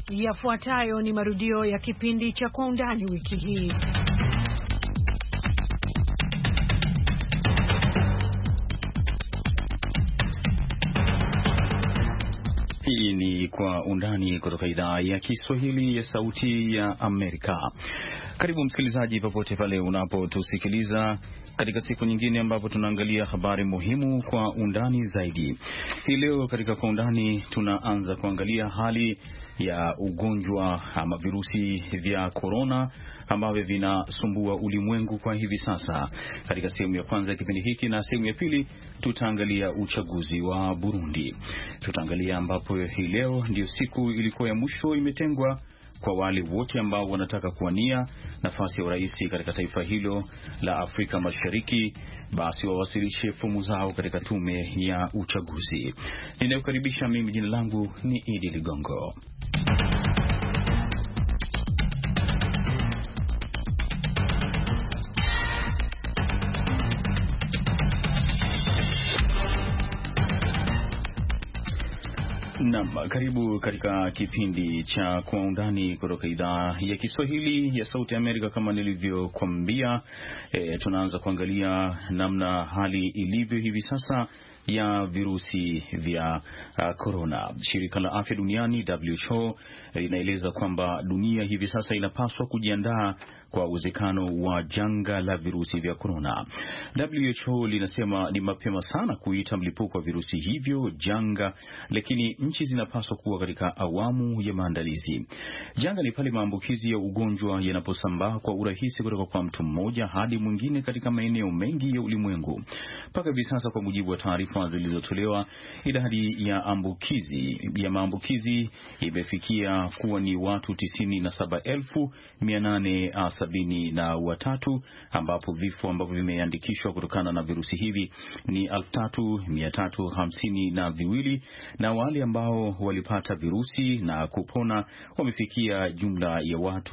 Yafuatayo ni marudio ya kipindi cha Kwa Undani wiki hii. Hii ni Kwa Undani kutoka idhaa ya Kiswahili ya Sauti ya Amerika. Karibu msikilizaji popote pale unapotusikiliza katika siku nyingine ambapo tunaangalia habari muhimu kwa undani zaidi. Hii leo katika Kwa Undani tunaanza kuangalia hali ya ugonjwa ama virusi vya korona ambavyo vinasumbua ulimwengu kwa hivi sasa, katika sehemu ya kwanza ya kipindi hiki, na sehemu ya pili tutaangalia uchaguzi wa Burundi. Tutaangalia ambapo hii leo ndio siku ilikuwa ya mwisho imetengwa kwa wale wote ambao wanataka kuwania nafasi ya urais katika taifa hilo la Afrika Mashariki, basi wawasilishe fomu zao katika tume ya uchaguzi. Ninayokaribisha mimi, jina langu ni Idi Ligongo. Naam, karibu katika kipindi cha Kwa Undani kutoka idhaa ya Kiswahili ya Sauti ya Amerika. Kama nilivyokuambia, tunaanza kuangalia namna hali ilivyo hivi sasa ya virusi vya corona. Shirika la Afya Duniani WHO linaeleza kwamba dunia hivi sasa inapaswa kujiandaa kwa uwezekano wa janga la virusi vya corona. WHO linasema ni mapema sana kuita mlipuko wa virusi hivyo janga, lakini nchi zinapaswa kuwa katika awamu ya maandalizi. Janga ni pale maambukizi ya ugonjwa yanaposambaa kwa urahisi kutoka kwa mtu mmoja hadi mwingine katika maeneo mengi ya ulimwengu. Mpaka hivi sasa, kwa mujibu wa taarifa zilizotolewa, idadi ya maambukizi imefikia kuwa ni watu 97,873, ambapo vifo ambavyo vimeandikishwa kutokana na virusi hivi ni 3,352, na wale ambao walipata virusi na kupona wamefikia jumla ya watu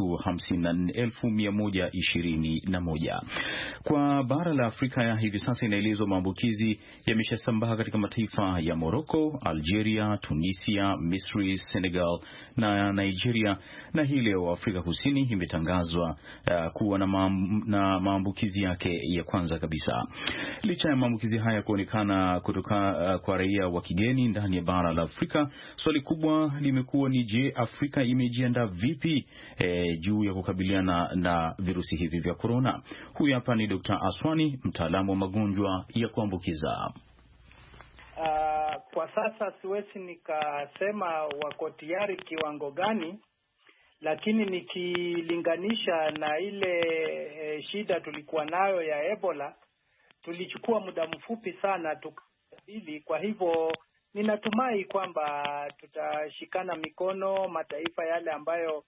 54,121. Kwa bara la Afrika hivi sasa inaelezwa maambukizi yameshasambaa katika mataifa ya Morocco, Algeria, Tunisia, Misri, Senegal na Nigeria, na hii leo Afrika Kusini imetangazwa kuwa na maambukizi yake ya kwanza kabisa. Licha ya maambukizi haya kuonekana kutoka kwa raia wa kigeni ndani ya bara la Afrika, swali kubwa limekuwa ni je, Afrika imejiandaa vipi juu ya kukabiliana na virusi hivi vya corona? Huyu hapa ni Dr. Aswani, mtaalamu wa magonjwa ya kuambukiza. Kwa sasa siwezi nikasema wako tayari kiwango gani, lakini nikilinganisha na ile shida tulikuwa nayo ya Ebola, tulichukua muda mfupi sana tukabili. Kwa hivyo ninatumai kwamba tutashikana mikono mataifa yale ambayo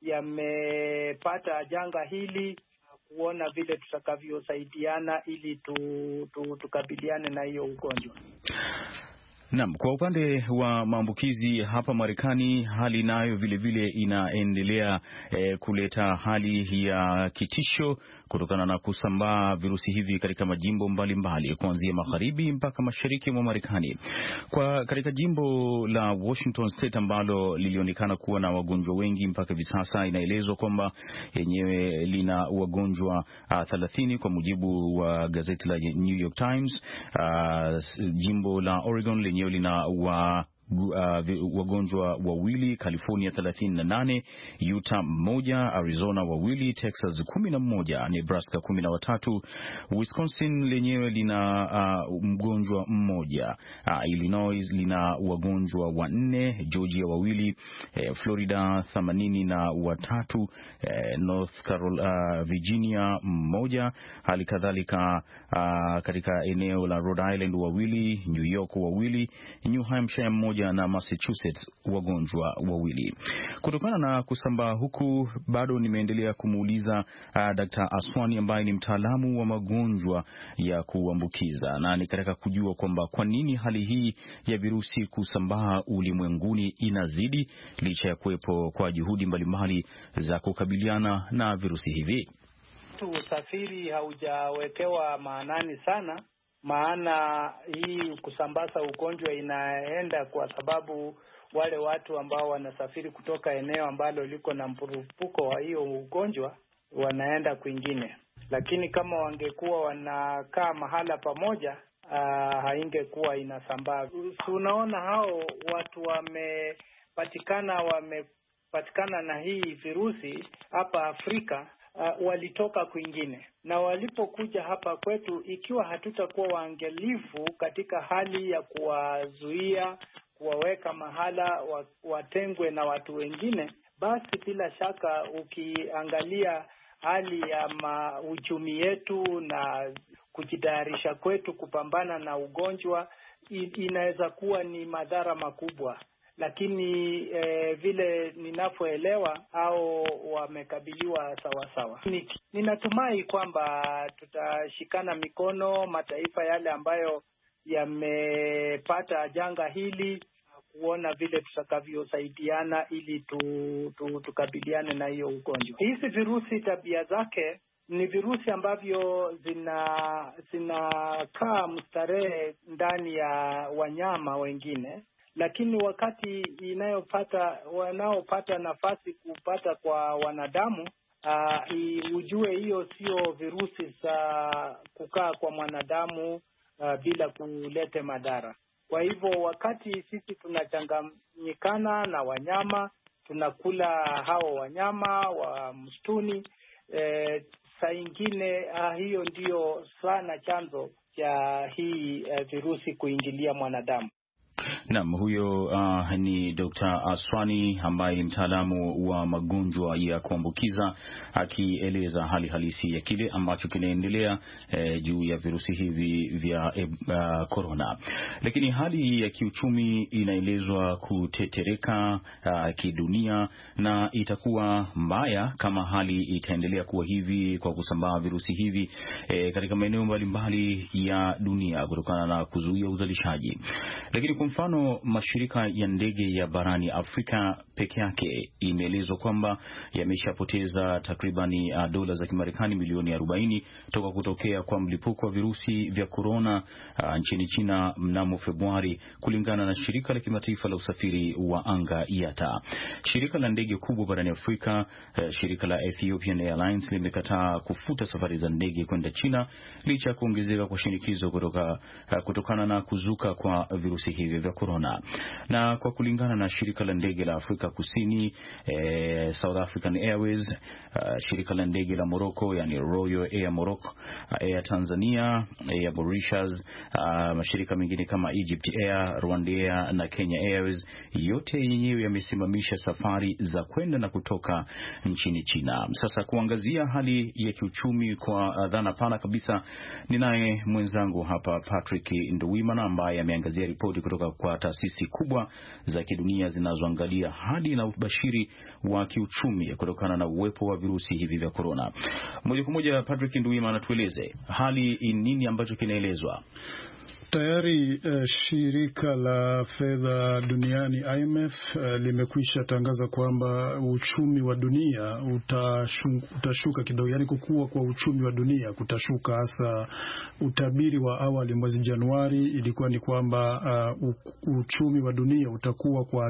yamepata janga hili, kuona vile tutakavyosaidiana ili tukabiliane na hiyo ugonjwa. Naam, kwa upande wa maambukizi hapa Marekani, hali nayo vile vile inaendelea kuleta hali ya kitisho kutokana na kusambaa virusi hivi katika majimbo mbalimbali kuanzia magharibi mpaka mashariki mwa Marekani. Katika jimbo la Washington State ambalo lilionekana kuwa na wagonjwa wengi mpaka hivi sasa, inaelezwa kwamba yenyewe lina wagonjwa 30 kwa mujibu wa gazeti la New York Times. Jimbo la Oregon lenyewe lina wagonjwa wawili, California 38, Utah 1, Arizona 2, Texas 11, Nebraska 13, Wisconsin lenyewe lina mgonjwa mmoja, Illinois lina wagonjwa 4, Georgia 2, Florida 83, North Carolina, Virginia 1, hali kadhalika katika eneo la Rhode Island 2, New York 2, New Hampshire 1 na Massachusetts wagonjwa 2. Kutokana na kusambaa huku, bado nimeendelea kumuuliza Dr. Aswani ambaye ni mtaalamu wa magonjwa ya kuambukiza, na nikataka kujua kwamba kwa nini hali hii ya virusi kusambaa ulimwenguni inazidi licha ya kuwepo kwa juhudi mbalimbali za kukabiliana na virusi hivi. Usafiri haujawekewa maanani sana, maana hii kusambaza ugonjwa inaenda kwa sababu wale watu ambao wanasafiri kutoka eneo ambalo liko na mpurupuko wa hiyo ugonjwa wanaenda kwingine. Lakini kama wangekuwa wanakaa mahala pamoja, haingekuwa inasambaa. Unaona hao watu wamepatikana na hii virusi hapa Afrika, walitoka kwingine, na walipokuja hapa kwetu, ikiwa hatutakuwa waangalifu katika hali ya kuwazuia, kuwaweka mahala watengwe na watu wengine, basi bila shaka ukiangalia hali ya uchumi yetu na kujitayarisha kwetu kupambana na ugonjwa, inaweza kuwa ni madhara makubwa. Lakini vile ninavyoelewa au wamekabiliwa sawa sawa. Ninatumai kwamba tutashikana mikono, mataifa yale ambayo yamepata janga hili, kuona vile tutakavyosaidiana ili tukabiliane na hiyo ugonjwa. Hizi virusi tabia zake ni virusi ambavyo zinakaa mstarehe ndani ya wanyama wengine, lakini wakati wanaopata nafasi kupata kwa wanadamu, ujue hiyo sio virusi za kukaa kwa mwanadamu bila kuleta madhara. Kwa hivyo wakati sisi tunachanganyikana na wanyama, tunakula hao wanyama wa msituni, saa ingine hiyo ndio sana chanzo cha hii virusi kuingilia mwanadamu. Naam, huyo ni Dr. Aswani ambaye ni mtaalamu wa magonjwa ya kuambukiza, akieleza hali halisi ya kile ambacho kinaendelea juu ya virusi hivi vya corona. Lakini hali ya kiuchumi inaelezwa kutetereka kidunia, na itakuwa mbaya kama hali itaendelea kuwa hivi kwa kusambaa virusi hivi katika maeneo mbalimbali ya dunia kutokana na kuzuia uzalishaji. Lakini kwa mfano, mashirika ya ndege ya barani Afrika peke yake imeelezwa kwamba yameshapoteza takribani dola za Kimarekani milioni 40 toka kutokea kwa mlipuko wa virusi vya corona nchini China mnamo Februari, kulingana na shirika la kimataifa la usafiri wa anga IATA. Shirika la ndege kubwa barani Afrika, shirika la Ethiopian Airlines, limekataa kufuta safari za ndege kwenda China licha ya kuongezeka kwa shinikizo kutokana na kuzuka kwa virusi hivi vya corona. Na kwa kulingana na shirika la ndege la Afrika Kusini, South African Airways, shirika la ndege la Morocco, yani Royal Air Morocco, Air Tanzania, Air Mauritius, mashirika mengine kama Egypt Air, Rwanda Air na Kenya Airways, yote yenyewe yamesimamisha safari za kwenda na kutoka nchini China. Sasa kuangazia hali ya kiuchumi kwa dhana pana kabisa, ninaye mwenzangu hapa Patrick Nduwimana ambaye ameangazia ripoti kutoka kwa taasisi kubwa za kidunia zinazoangalia hali na ubashiri wa kiuchumi kutokana na uwepo wa virusi hivi vya corona. Moja kwa moja, Patrick Nduwimana, tueleze hali nini ambacho kinaelezwa? Tayari shirika la fedha duniani IMF limekwisha tangaza kwamba uchumi wa dunia utashuka kidogo, yani kukua kwa uchumi wa dunia kutashuka. Hasa utabiri wa awali mwezi Januari ilikuwa ni kwamba uchumi wa dunia utakuwa kwa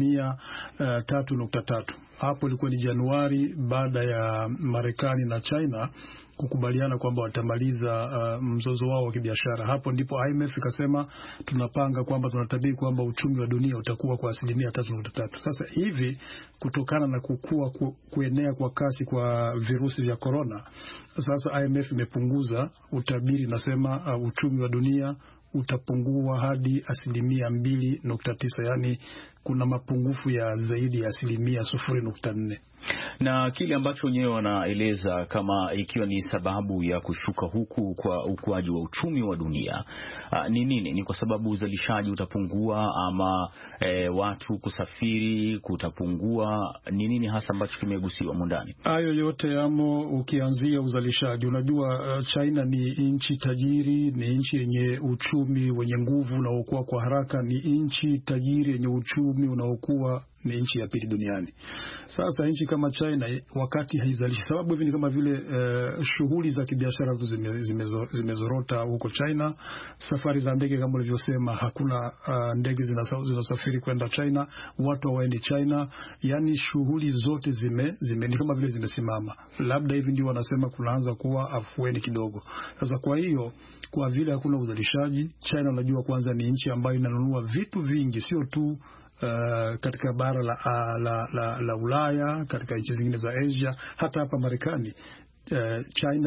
3.3. Hapo ilikuwa ni Januari, baada ya Marekani na China kukubaliana kwamba watamaliza mzozo wao wa kibiashara. Hapo ndipo IMF ikasema tunapanga kwamba tunatabiri kwamba uchumi wa dunia utakuwa kwa 3.3. Sasa hivi kutokana na kuenea kwa kasi kwa virusi vya corona, sasa IMF imepunguza utabiri, nasema uchumi wa dunia utapungua hadi 2.9, yani kuna mapungufu ya zaidi ya 0.4. Na kile ambacho wenyewe wanaeleza kama ikiwa ni sababu ya kushuka huku kwa ukuaji wa uchumi wa dunia ni nini? Ni kwa sababu uzalishaji utapungua ama watu kusafiri kutapungua? Ni nini hasa ambacho kimegusiwa mundani? Hayo yote yamo. Ukianzia uzalishaji, unajua China ni nchi tajiri, ni nchi yenye uchumi wenye nguvu na ukua kwa haraka, ni nchi tajiri yenye uchumi uchumi unaokuwa ni nchi ya pili duniani. Sasa nchi kama China wakati haizalishi, sababu hivi ni kama vile shughuli za kibiashara zimezorota huko China. Safari za ndege kama ulivyosema, hakuna ndege zinasafiri kwenda China, watu hawaendi China, yani shughuli zote ni kama vile zimesimama. Labda hivi ndio wanasema kunaanza kuwa afueni kidogo. Sasa kwa hiyo, kwa vile hakuna uzalishaji, China unajua kwanza ni nchi ambayo inanunua vitu vingi, sio tu katika bara la Ulaya, katika nchi zingine za Asia, hata hapa Marekani. China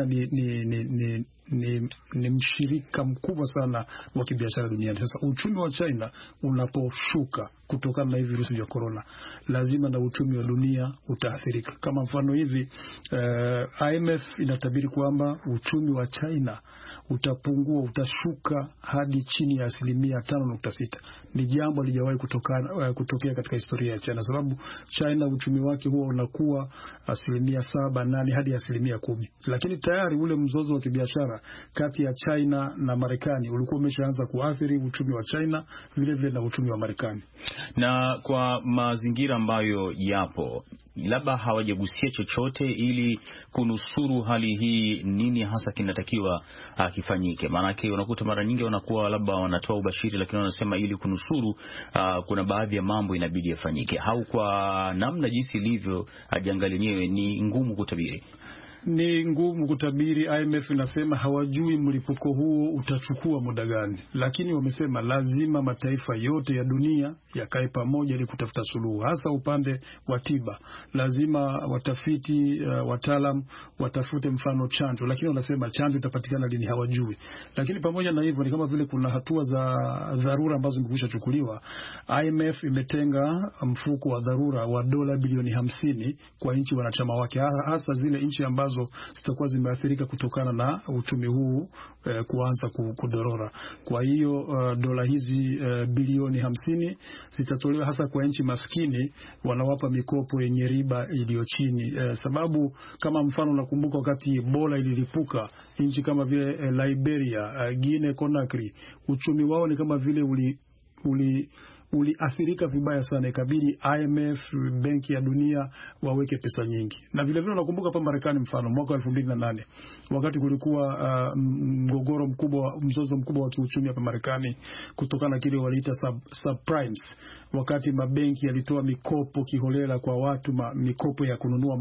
ni mshirika mkubwa sana wa kibiashara duniani. Sasa uchumi wa China unaposhuka kutokana na hivi virusi vya corona, lazima na uchumi wa dunia utaathirika. Kama mfano hivi, IMF inatabiri kwamba uchumi wa China utashuka hadi chini ya 5.6. Ni jambo halijawahi kutokea katika historia ya China, sababu China uchumi wake huwa unakuwa 7, 8 hadi 10%. Lakini tayari ule mzozo wa kibiashara kati ya China na Marekani ulikuwa umeshaanza kuathiri uchumi wa China vile vile na uchumi wa Marekani. Na kwa mazingira ambayo yapo, labda hawajagusia chochote ili kunusuru hali hii, nini hasa kinatakiwa kifanyike? Maanake unakuta mara nyingi wanakuwa labda wanatoa ubashiri, lakini wanasema ili kunusuru kuna baadhi ya mambo inabidi yafanyike. Au kwa namna jinsi ilivyo janga lenyewe ni ngumu kutabiri. Ni ngumu kutabiri. IMF inasema hawajui mlipuko huo utachukua muda gani, lakini wamesema lazima mataifa yote ya dunia yakae pamoja ili kutafuta suluhu, hasa upande wa tiba. Lazima watafiti, wataalam watafute mfano chanjo, lakini wanasema chanjo itapatikana lini hawajui. Lakini pamoja na hivyo, ni kama vile kuna hatua za dharura ambazo zimekwisha chukuliwa. IMF imetenga mfuko wa dharura wa dola bilioni 50 kwa nchi wanachama wake, hasa zile nchi ambazo zitakuwa zimeathirika kutokana na uchumi huu kuanza kudorora. Kwa hiyo dola hizi bilioni 50 zitatolewa hasa kwa nchi maskini, wanawapa mikopo yenye riba iliyo chini. Sababu kama mfano nakumbuka wakati Ebola ililipuka, nchi kama vile Liberia, Guinea Conakry, uchumi wao ni kama vile uliathirika vibaya sana, ikabidi IMF, Benki ya Dunia waweke pesa nyingi. Na vile vile nakumbuka hapa Marekani, mfano mwaka 2008 wakati kulikuwa mzozo mkubwa wa kiuchumi hapa Marekani kutokana na kile waliita subprimes, wakati mabenki yalitoa mikopo kiholela kwa watu, mikopo ya kununua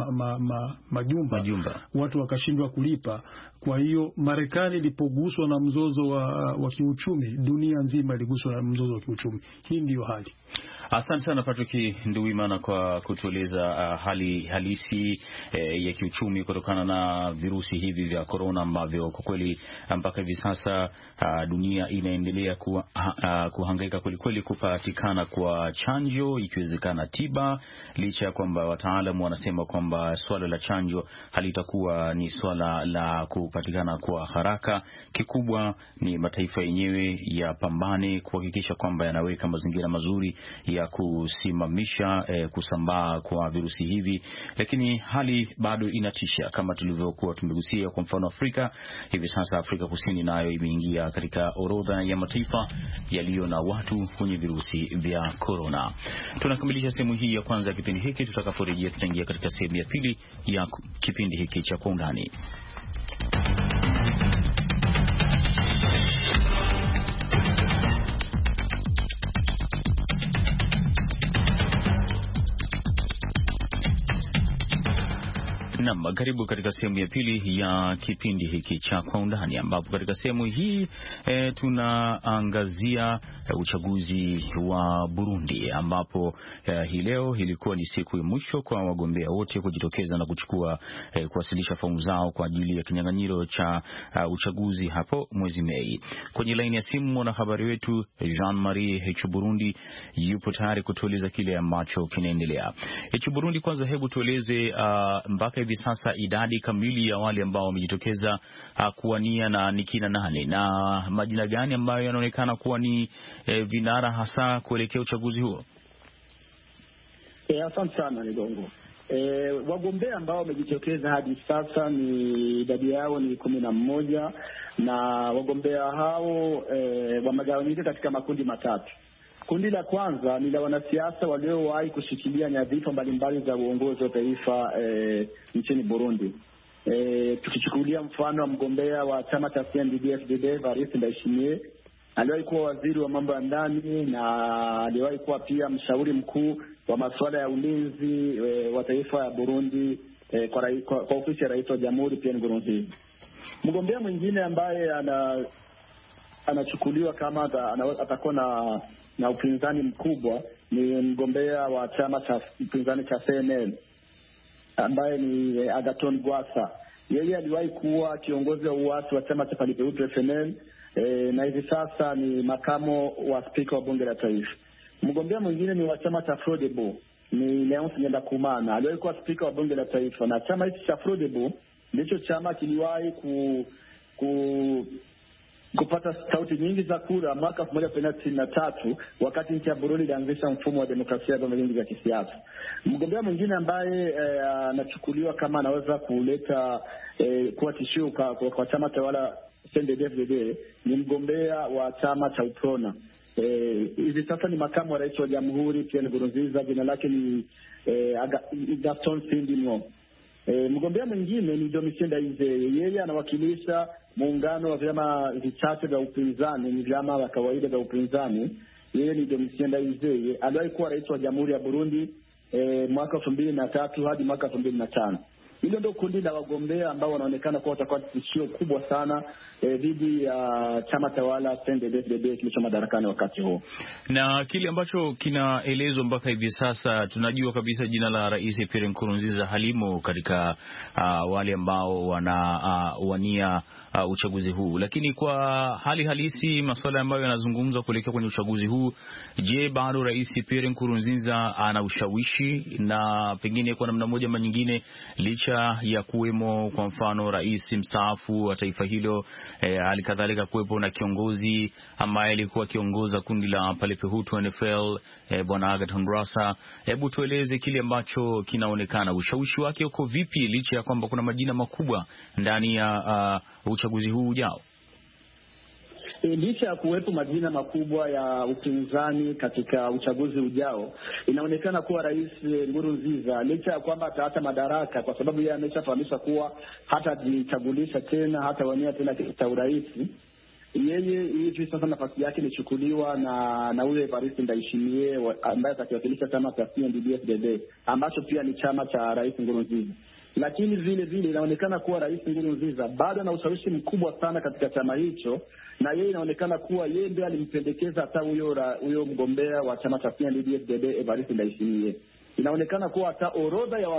majumba, watu wakashindwa kulipa. Kwa hiyo Marekani ilipoguswa na mzozo wa kiuchumi, dunia nzima iliguswa na mzozo wa kiuchumi. Hii ndiyo hali. Asante sana Patrick Nduwimana kwa kutueleza hali halisi ya kiuchumi kutokana na virusi hivi vya corona ambavyo kwa kweli mpaka hivi sasa dunia inaendelea kuhangaika kweli kupatikana kwa chanjo, ikiwezekana tiba, licha ya kwamba wataalamu wanasema kwamba swala la chanjo halitakuwa ni swala la kupatikana kwa haraka. Kikubwa ni mataifa yenyewe yapambane kuhakikisha kwamba yanaweka mazingira mazuri ya kusimamisha kusambaa kwa virusi hivi, lakini hali bado inatisha kama tulivyokuwa tumegusia. Kwa mfano Afrika hivi sasa, Afrika Kusini nayo imeingia katika orodha ya mataifa yaliyo na watu wenye virusi vya corona. Tunakamilisha sehemu hii ya kwanza ya kipindi hiki. Tutakaporejea tutaingia katika sehemu ya pili ya kipindi hiki cha Kwa Undani. Naam, karibu katika sehemu ya pili ya kipindi hiki cha Kwa Undani, ambapo katika sehemu hii tunaangazia uchaguzi wa Burundi, ambapo hii leo ilikuwa ni siku ya mwisho kwa wagombea wote kujitokeza na kuwasilisha fomu zao kwa ajili ya kinyang'anyiro cha uchaguzi hapo mwezi Mei. Kwenye laini ya simu mwanahabari wetu Jean-Marie Burundi yupo tayari kutueleza kile ambacho kinaendelea. Burundi, kwanza hebu tueleze mpaka hivi sasa idadi kamili ya wale ambao wamejitokeza kuwania na ni kina nani, na majina gani ambayo yanaonekana kuwa ni vinara hasa kuelekea uchaguzi huo? Asante sana Ligongo. Wagombea ambao wamejitokeza hadi sasa ni idadi yao ni 11, na wagombea hao wamegawanyika katika makundi matatu. Kundi la kwanza ni la wanasiasa waliowahi kushikilia nyadhifa mbalimbali za uongozi wa taifa nchini Burundi. Tukichukulia mfano wa mgombea wa chama cha CNDD-FDD Evariste Ndayishimiye, aliwahi kuwa waziri wa mambo ya ndani na aliwahi kuwa pia mshauri mkuu wa masuala ya ulinzi wa taifa ya Burundi kwa ofisi ya rais wa jamhuri Pierre Nkurunziza. Mgombea mwingine ambaye anachukuliwa kama atakuwa na upinzani mkubwa ni mgombea wa chama cha upinzani cha CNL ambaye ni Agathon Rwasa. Yeye aliwahi kuwa kiongozi wa uasi wa chama cha Paripeutu FNL na hivi sasa ni makamo wa spika wa bunge la taifa. Mgombea mwingine ni wa chama cha Frodebo, ni Leonce Ngendakumana. Aliwahi kuwa spika wa bunge la taifa, na chama hiki cha Frodebo ndicho chama kiliwahi kupata sauti nyingi za kura mwaka 1993 wakati nchi ya Burundi ilianzisha mfumo wa demokrasia na vyama vingi vya kisiasa. Mgombea mwingine ambaye anachukuliwa kama anaweza kuleta kuwa tishio kwa chama tawala CNDD-FDD ni mgombea wa chama cha UPRONA. Hivi sasa ni makamu wa rais wa jamhuri Pierre Nkurunziza, jina lake ni Gaston Sindimwo. Mgombea mwingine ni Domitien Ndayizeye. Yeye anawakilisha muungano wa vyama vichache vya upinzani, ni vyama vya kawaida vya upinzani. Yeye ni Domitien Ndayizeye, aliwahi kuwa rais wa jamhuri ya Burundi mwaka 2003 hadi mwaka 2005. Hilo ndio kundi la wagombea ambao wanaonekana kuwa watakuwa tishio kubwa sana dhidi ya chama tawala CNDD-FDD kilicho madarakani wakati huo. Na kile ambacho kinaelezwa mpaka hivi sasa, tunajua kabisa jina la Rais Pierre Nkurunziza halimo katika wale ambao wanawania uchaguzi huu, lakini kwa hali halisi masuala ambayo yanazungumzwa kuelekea kwenye uchaguzi huu, je, bado Rais Pierre Nkurunziza ana ushawishi na pengine kwa namna moja ama nyingine, licha ya kuwemo kwa mfano rais mstaafu wa taifa hilo, hali kadhalika kuwepo na kiongozi ambaye alikuwa akiongoza kundi la Paripeutu NFL Bwana Agathon Rwasa. Hebu tueleze kile ambacho kinaonekana, ushawishi wake uko vipi licha ya kwamba kuna majina makubwa ndani ya uchaguzi huu ujao? Licha ya kuwepo majina makubwa ya upinzani katika uchaguzi ujao, inaonekana kuwa Rais Nkurunziza, licha ya kwamba ataacha madaraka kwa sababu yeye ameshafahamisha kuwa hatajichagulisha tena, hatawania tena kiti cha urais, yeye hivi sasa nafasi yake ilichukuliwa na ule Evariste Ndayishimiye ambaye atakiwakilisha chama cha CNDD-FDD ambacho pia ni chama cha Rais Nkurunziza. Lakini vile vile inaonekana kuwa Rais Nkurunziza bado ana ushawishi mkubwa sana katika chama hicho, na yeye inaonekana kuwa yeye ndiye alimpendekeza hata huyo mgombea wa chama cha CNDD-FDD Evariste Ndayishimiye. Inaonekana kuwa hata orodha ya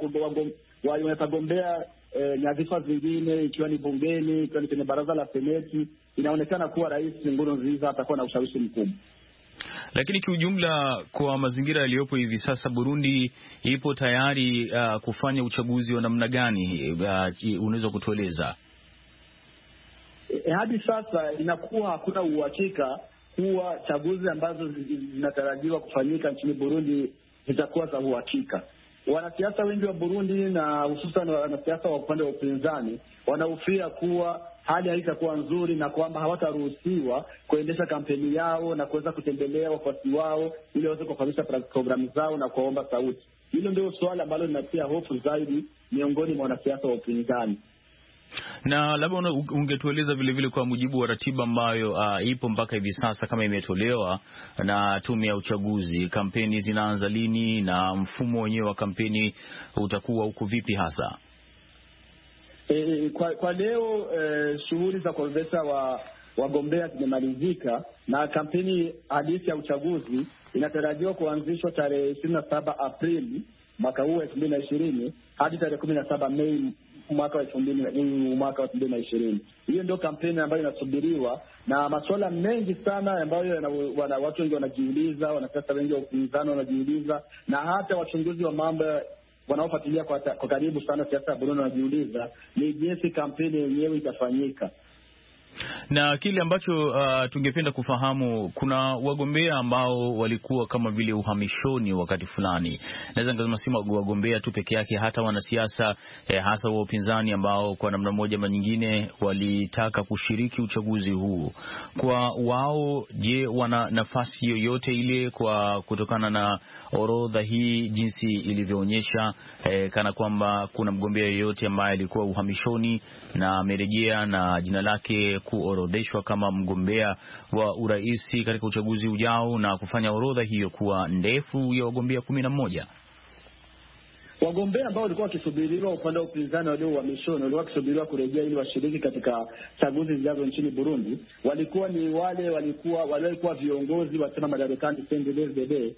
watagombea nyadhifa zingine, ikiwa ni bungeni, ikiwa ni kwenye baraza la seneti, inaonekana kuwa Rais Nkurunziza atakuwa na ushawishi mkubwa. Lakini kiujumla, kwa mazingira yaliyopo hivi sasa, Burundi ipo tayari kufanya uchaguzi wa namna gani? Unaweza kutueleza? Hadi sasa inakuwa hakuna uhakika kuwa chaguzi ambazo zinatarajiwa kufanyika nchini Burundi zitakuwa za uhakika. Wanasiasa wengi wa Burundi na hususan wanasiasa wa upande wa upinzani wanahofia kuwa hali haitakuwa nzuri na kwamba hawataruhusiwa kuendesha kampeni yao na kuweza kutembelea wafuasi wao ili waweze kufanyisha programu zao na kuwaomba sauti. Hilo ndio swala ambalo linatia hofu zaidi miongoni mwa wanasiasa wa upinzani. Na labda ungetueleza vile vile, kwa mujibu wa ratiba ambayo ipo mpaka hivi sasa, kama imetolewa na tume ya uchaguzi, kampeni zinaanza lini na mfumo wenyewe wa kampeni utakuwa uko vipi hasa? Kwa leo shughuli za kuorodhesha wagombea zimemalizika na kampeni halisi ya uchaguzi inatarajiwa kuanzishwa tarehe 27 Aprili mwaka huu 2020 hadi tarehe 17 Mei mwaka wa 2020. Hiyo ndio kampeni ambayo inasubiriwa na masuala mengi sana ambayo watu wengi wanajiuliza, wanasiasa wengi wa upinzani wanajiuliza, na hata wachunguzi wa mambo wanaofuatilia kwa karibu sana siasa ya Burundi wanajiuliza ni jinsi kampeni yenyewe itafanyika. Na kile ambacho tungependa kufahamu, kuna wagombea ambao walikuwa kama vile uhamishoni wakati fulani. Naweza nikasema si wagombea tu peke yake, hata wanasiasa hasa wa upinzani ambao kwa namna moja ama nyingine walitaka kushiriki uchaguzi huu. Kwa wao, je, wana nafasi yoyote ile kwa kutokana na orodha hii jinsi ilivyoonyesha, kana kwamba kuna mgombea yeyote ambaye alikuwa uhamishoni na amerejea na jina lake kuorodheshwa kama mgombea wa uraisi katika uchaguzi ujao na kufanya orodha hiyo kuwa ndefu ya wagombea 11? Wagombea ambao walikuwa wakisubiriwa upande wa upinzani walio uhamishoni, walikuwa wakisubiriwa kurejea ili washiriki katika chaguzi zijazo nchini Burundi, walikuwa ni walikuwa viongozi wa chama madarakani CNDD-FDD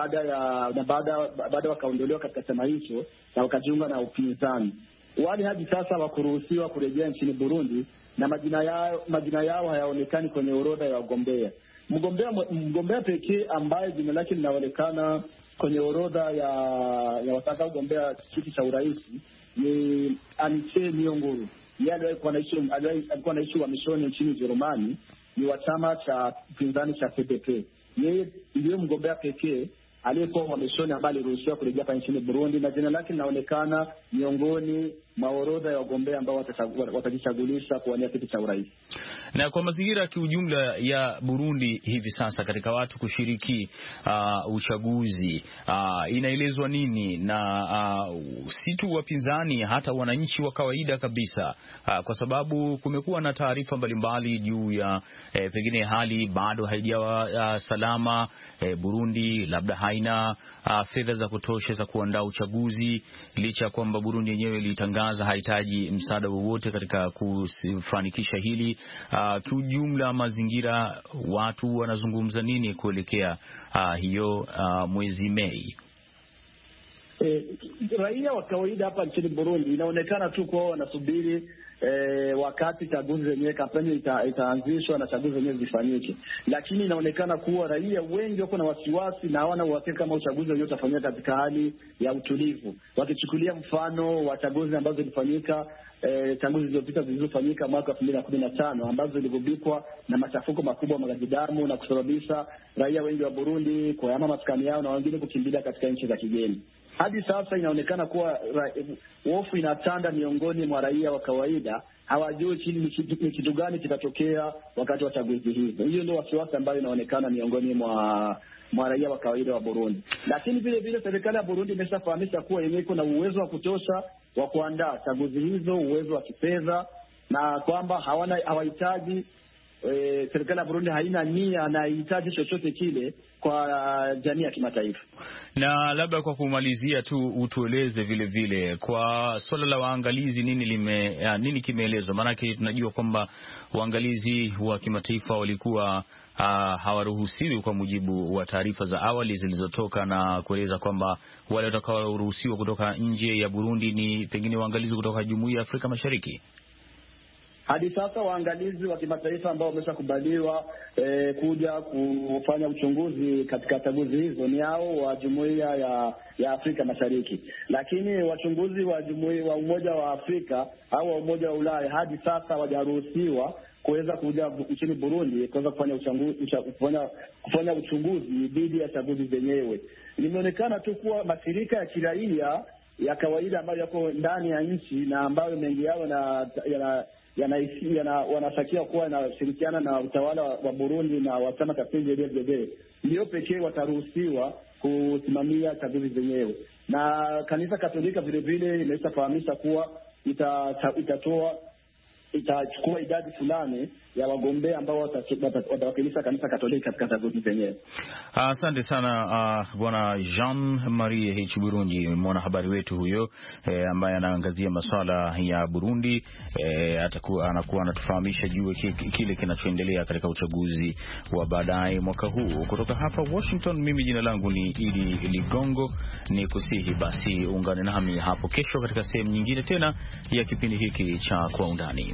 baada wakaondolewa katika chama hicho na wakajiunga na upinzani. Wale hadi sasa hawakuruhusiwa kurejea nchini Burundi na majina yao hayaonekani kwenye orodha ya wagombea. Mgombea pekee ambaye jina lake linaonekana kwenye orodha ya wataka kugombea kiti cha urais ni Aniche Nionguru. Yeye alikuwa anaishi uhamishoni nchini Ujerumani, ni wa chama cha upinzani cha FDP. Yeye ndiye mgombea pekee aliyekuwa uhamishoni ambaye aliruhusiwa kurejea hapa nchini Burundi, na jina lake linaonekana miongoni mwa orodha ya wagombea ambao watajichagulisha kuwania kiti cha urais. Na kwa mazingira kiujumla ya Burundi hivi sasa katika watu kushiriki uchaguzi, inaelezwa nini na si tu wapinzani, hata wananchi wa kawaida kabisa, kwa sababu kumekuwa na taarifa mbalimbali juu ya pengine hali bado haijawa salama. Burundi labda haina fedha za kutosha za kuandaa uchaguzi, licha ya kwamba Burundi yenyewe ilitangaza hahitaji msaada wowote katika kufanikisha hili. Kiujumla mazingira, watu wanazungumza nini kuelekea hiyo mwezi Mei? Raia wa kawaida hapa nchini Burundi inaonekana tu kwa wanasubiri wakati chaguzi zenyewe, kampeni itaanzishwa na chaguzi zenyewe zifanyike, lakini inaonekana kuwa raia wengi wako na wasiwasi na hawana uhakika kama uchaguzi wenyewe utafanyika katika hali ya utulivu, wakichukulia mfano wa chaguzi ambazo zilifanyika chaguzi zilizopita zilizofanyika mwaka 2015 ambazo ziligubikwa na machafuko makubwa ya mwagaji damu na kusababisha raia wengi wa Burundi kuhama maskani yao na wengine kukimbilia katika nchi za kigeni. Hadi sasa inaonekana kuwa hofu inatanda miongoni mwa raia wa kawaida, hawajui ni kitu gani kitatokea wakati wa chaguzi hizo. Hiyo ndio wasiwasi ambayo inaonekana miongoni mwa raia wa kawaida wa Burundi. Lakini vile vile serikali ya Burundi imeshafahamisha kuwa yenyewe iko na uwezo wa kutosha wa kuandaa chaguzi hizo, uwezo wa kifedha, na kwamba hawahitaji serikali ya Burundi haina nia na haihitaji chochote kile kwa jamii ya kimataifa. Na labda kwa kumalizia tu utueleze vile vile kwa swala la waangalizi, nini kimeelezwa? Maanake tunajua kwamba waangalizi wa kimataifa walikuwa hawaruhusiwi kwa mujibu wa taarifa za awali zilizotoka na kueleza kwamba wale watakaoruhusiwa kutoka nje ya Burundi ni pengine waangalizi kutoka Jumuiya ya Afrika Mashariki. Hadi sasa waangalizi wa kimataifa ambao wameshakubaliwa kuja kufanya uchunguzi katika chaguzi hizo ni hao wa Jumuiya ya Afrika Mashariki, lakini wachunguzi wa Umoja wa Afrika au wa Umoja wa Ulaya hadi sasa hawajaruhusiwa kuweza kuja nchini Burundi kuweza kufanya uchunguzi dhidi ya chaguzi zenyewe. Limeonekana tu kuwa mashirika ya kiraia ya kawaida ambayo yako ndani ya nchi na ambayo mengi yao wanatakiwa kuwa yanashirikiana na utawala wa Burundi na wa chama cha CNDD-FDD ndio pekee wataruhusiwa kusimamia chaguzi zenyewe. Na kanisa Katolika vile vile imeshafahamisha kuwa itachukua idadi fulani ya wagombea ambao watawakilisha kanisa Katoliki katika chaguzi zenyewe. Asante sana Bwana Jean-Marie H. Burundi, mwanahabari wetu huyo ambaye anaangazia masuala ya Burundi. Anakuwa anatufahamisha juu kile kinachoendelea katika uchaguzi wa baadaye mwaka huu. Kutoka hapa Washington, mimi jina langu ni Idi Ligongo, ni kusihi basi ungane nami hapo kesho katika sehemu nyingine tena ya kipindi hiki cha Kwa Undani.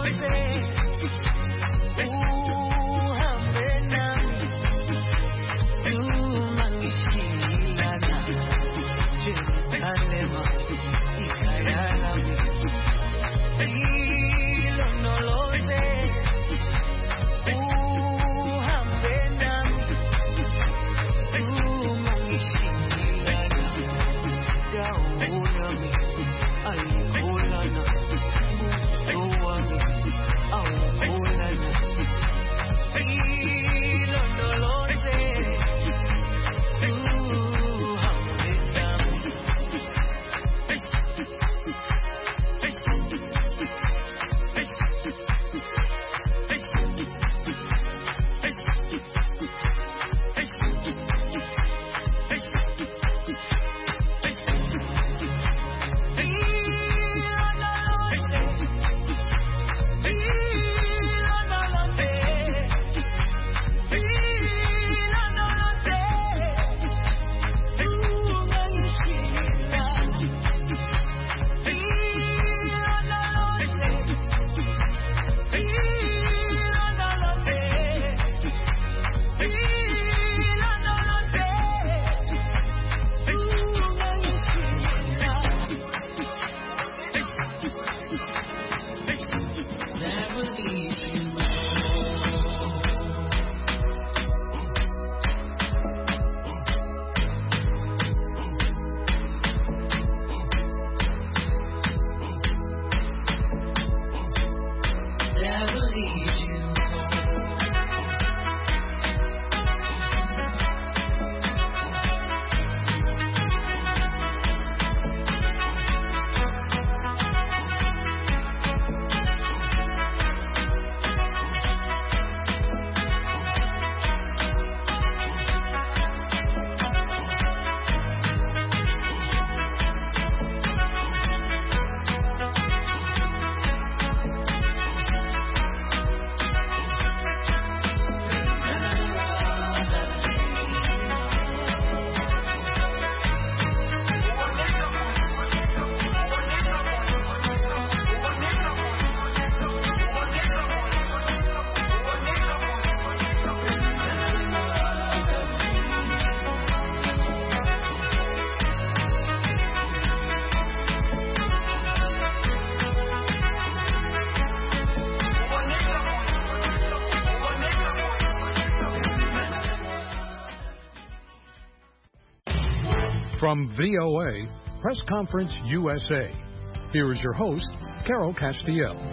From VOA, Press Conference USA, here is your host, Carol Castiel.